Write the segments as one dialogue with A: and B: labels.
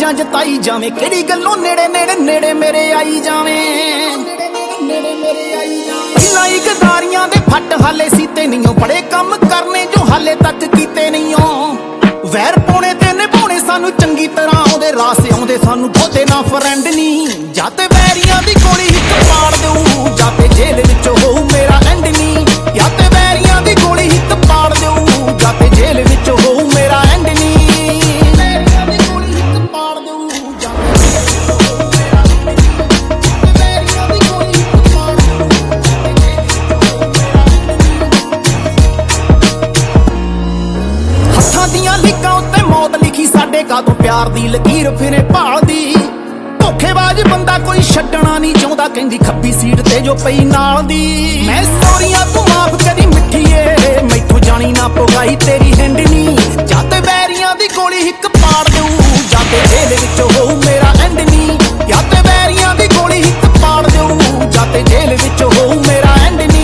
A: ਖੁਸ਼ੀਆਂ ਜਤਾਈ ਜਾਵੇਂ, ਕਿਹੜੀ ਗੱਲੋਂ ਨੇੜੇ ਨੇੜੇ ਨੇੜੇ ਮੇਰੇ ਆਈ ਜਾਵੇਂ। ਪਹਿਲਾਂ ਹੀ ਗਦਾਰੀਆਂ ਦੇ ਫੱਟ ਹਾਲੇ ਸੀਤੇ ਨਹੀਂਓ, ਬੜੇ ਕੰਮ ਕਰਨੇ ਜੋ ਹਾਲੇ ਤੱਕ ਕੀਤੇ ਨਹੀਂਓ। ਵੈਰ ਪਾਉਣੇ ਤੇ ਨਿਭਾਉਣੇ ਸਾਨੂੰ ਚੰਗੀ ਤਰ੍ਹਾਂ ਆਉਂਦੇ, ਰਾਸ ਆਉਂਦੇ ਸਾਨੂੰ ਬਹੁਤੇ ਨਾ ਫਰੈਂਡ ਨੀ। ਜਾਂ ਤੇ ਵੈਰੀਆਂ ਦੀ ਗੋਲੀ ਹਿੱਕ ਪਾੜ ਦਊ, ਜਾਂ ਤੇ ਜੇਲ੍ਹ ਵਿੱਚ ਹੋਊ ਮੇਰਾ ਐਂਡ ਨੀ। ਜਾਂ ਤੇ ਵੈਰੀਆਂ ਦੀ ਗੋਲੀ ਹਿੱਕ ਪਾੜ ਦਊ, ਜਾਂ ਤੇ ਜੇਲ੍ਹ ਵਿੱਚ ਹੋਊ ਮੇਰਾ ਐਂਡ ਨੀ। ਵੈਰੀਆਂ ਦੀ ਗੋਲੀ ਹਿੱਕ ਪਾੜ ਦਊ, ਜਾਂ ਤੇ ਜੇਲ੍ਹ ਵਿੱਚ ਹੋਊ ਮੇਰਾ ਐਂਡ ਨੀ। ਵੈਰੀਆਂ ਦੀ ਗੋਲੀ ਹਿੱਕ ਪਾੜ ਦਊ, ਜਾਂ ਤੇ ਜੇਲ੍ਹ ਵਿੱਚ ਹੋਊ ਮੇਰਾ ਐਂਡ ਨੀ। ਹੱਥਾਂ ਦੀਆਂ ਲਿਖਾਂ ਉੱਤੇ ਮੌਤ ਲਿਖੀ ਸਾਡੇ, ਕਾਹਤੋਂ ਪਿਆਰ ਦੀ ਲਕੀਰ ਫਿਰੇ ਭਾਲਦੀ। ਧੋਖੇਬਾਜ਼ ਬੰਦਾ ਕੋਈ ਛੱਡਣਾ ਨਹੀਂ ਚਾਹੁੰਦਾ, ਕਹਿੰਦੀ ਖੱਬੀ ਸੀਟ ਤੇ ਜੋ ਪਈ ਨਾਲ ਦੀ। ਮੈਂ ਸੌਰੀਆਂ ਤੂੰ ਮਾਫ ਕਰੀ ਮਿੱਠੀਏ, ਮੈਥੋਂ ਜਾਣੀ ਨਾ ਪਗਾਈ ਤੇਰੀ ਹਿੰਡ ਨੀ। ਜਾਂ ਤੇ ਵੈਰੀਆਂ ਦੀ ਗੋਲੀ ਹਿੱਕ ਪਾੜ ਦਊ, ਜਾਂ ਤੇ ਜੇਲ੍ਹ ਵਿੱਚ ਹੋਊ ਮੇਰਾ ਐਂਡ ਨੀ। ਜਾਂ ਤੇ ਵੈਰੀਆਂ ਦੀ ਗੋਲੀ ਹਿੱਕ ਪਾੜ ਦਊ, ਜਾਂ ਤੇ ਜੇਲ੍ਹ ਵਿੱਚ ਹੋਊ ਮੇਰਾ ਐਂਡ ਨੀ।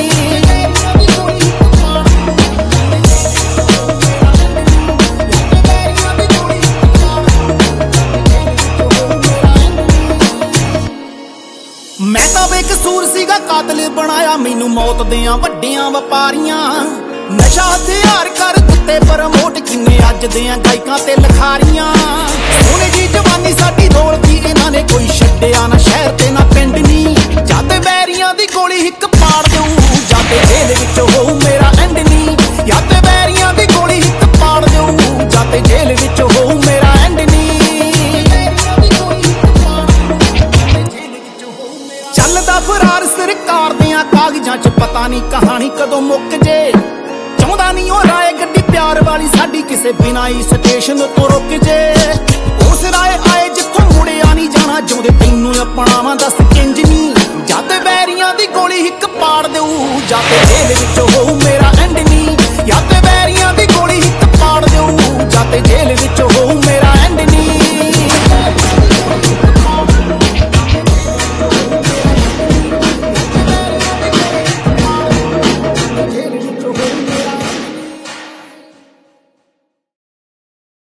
A: ਮੈਂ ਤਾਂ ਬੇਕਸੂਰ ਸੀਗਾ, ਕਾਤਲ ਬਣਾਇਆ ਮੈਨੂੰ ਮੌਤ ਦਿਆਂ ਵੱਡੀਆਂ ਵਪਾਰੀਆਂ। ਨਸ਼ਾ ਹਥਿਆਰ ਕਰ ਦਿੱਤੇ ਪ੍ਰਮੋਟ ਕਿੰਨੇ ਅੱਜ ਦਿਆਂ ਗਾਇਕਾਂ ਤੇ ਲਿਖਾਰੀਆਂ। ਸੋਨੇ ਦੀ ਜਵਾਨੀ ਸਾਡੀ ਦੌਲਤੀ ਇਹਨਾਂ ਨੇ ਕੋਈ ਛੱਡਿਆ ਨਾ ਸ਼ਹਿਰ ਤੇ ਨਾ ਪਿੰਡ ਨੀ। ਜਾਂ ਤੇ ਵੈਰੀਆਂ ਦੀ ਗੋਲੀ ਹਿੱਕ ਪਾੜ ਦਊ, ਜਾਂ ਤੇ ਜੇਲ੍ਹ ਵਿੱਚ ਹੋਊ ਮੇਰਾ ਐਂਡ ਨੀ। ਜਾਂ ਤੇ ਵੈਰੀਆਂ ਦੀ ਗੋਲੀ ਹਿੱਕ ਪਾੜ ਦਊ, ਜਾਂ ਤੇ ਜੇਲ੍ਹ ਵਿੱਚ ਹੋਊ ਮੇਰਾ ਐਂਡ ਨੀ। ਚੱਲਦਾ ਫਰਾਰ ਸਰਕਾਰ ਦਿਆਂ ਕਾਗਜ਼ਾਂ 'ਚ, ਪਤਾ ਨਹੀਂ ਕਹਾਣੀ ਕਦੋਂ ਮੁੱਕ ਜੇ। ਚਾਹੁੰਦਾ ਨਹੀਂ ਉਹ ਰਾਏ ਗੱਡੀ ਪਿਆਰ ਵਾਲੀ ਸਾਡੀ, ਕਿਸੇ ਬਿਨਾਂ ਹੀ ਸਟੇਸ਼ਨ ਤੋਂ ਰੁਕ ਜੇ। ਉਸ ਰਾਏ ਆਏ ਜਿੱਥੋਂ ਮੁੜਿਆ ਨਹੀਂ ਜਾਣਾ, ਜਿਉਂਦੇ ਤੈਨੂੰ ਅਪਣਾਵਾਂ ਦੱਸ ਕਿੰਜ ਨੀ। ਜਾਂ ਤੇ ਵੈਰੀਆਂ ਦੀ ਗੋਲੀ ਹਿੱਕ ਪਾੜ ਦਊ, ਜਾਂ ਤੇ ਜੇਲ੍ਹ ਵਿੱਚ ਹੋਊ